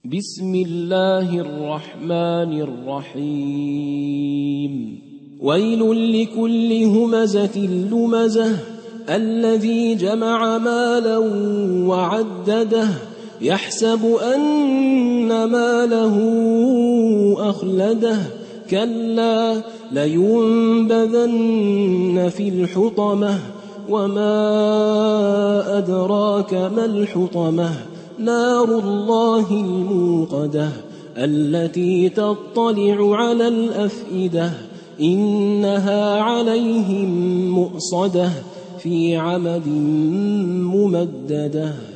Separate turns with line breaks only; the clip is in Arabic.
بسم الله الرحمن الرحيم ويل لكل همزة لمزة الذي جمع مالا وعدده يحسب أن ماله أخلده كلا لينبذن في الحطمة وما أدراك ما الحطمة نار الله الموقدة التي تطلع على الأفئدة إنها عليهم مؤصدة في عمد ممددة.